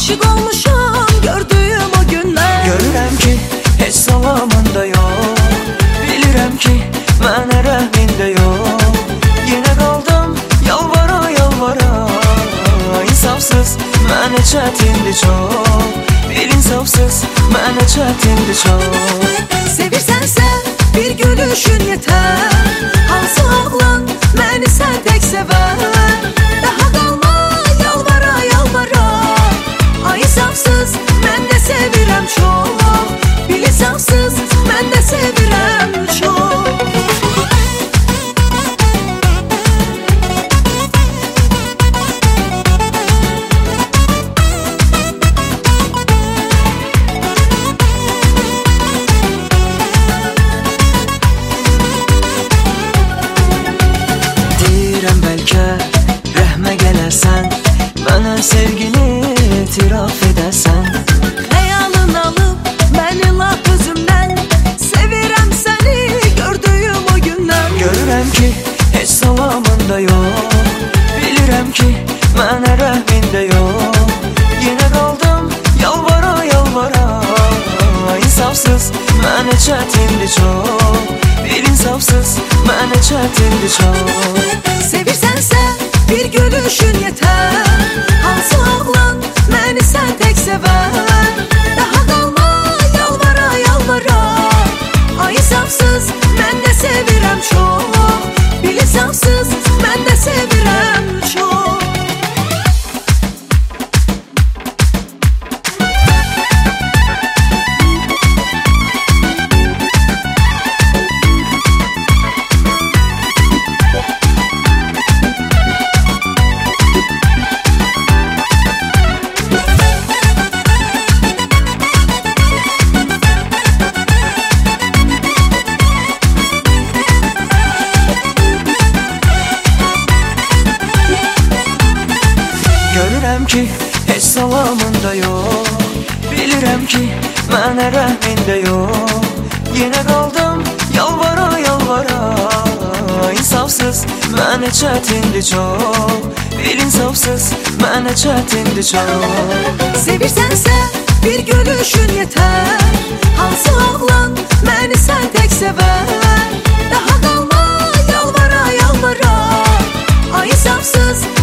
aşık olmuşam gördüğüm o günler. Görürəm ki heç salamında yox, bilirəm ki mənə rəhmində yox. Yenə qaldım yalvara yalvara, insafsız mənə çətindir çox. Bir insafsız mənə çətindir çox. Sevirsənsə bir gülüşün yetər, hansı oğlan məni sən tək sevər. Daha qalma yalvara yalvara, ay insafsız mən də sevirəm çox. Bil insafsız mən də sevirəm çox. Rəhmə gələrsən, mənə sevgini etiraf edərsən. Xəyalın alıb məni lap özümdən, sevirəm səni gördüyüm o gündən. Görürəm ki heç salamında yox, bilirəm ki mənə rəhmində yox. Yenə qaldım yalvara yalvara, insafsız mənə çətindir çox. Bir insafsız mənə çətindir çox. Sevirsənsə bir gülüşün yetər, hansı oğlan məni sən tək sevər. Daha qalma yalvara yalvara, ay insafsız mən də sevirəm çox. Bil insafsız mən də sevirəm çox. Görürəm ki heç salamında yox, bilirəm ki mənə rəhmində yox. Yenə qaldım yalvara yalvara, insafsız mənə çətindir çox. Bir insafsız mənə çətindir çox. Sevirsənsə bir gülüşün yetər, hansı oğlan məni sən tək sevər. Daha qalma yalvara yalvara, ay insafsız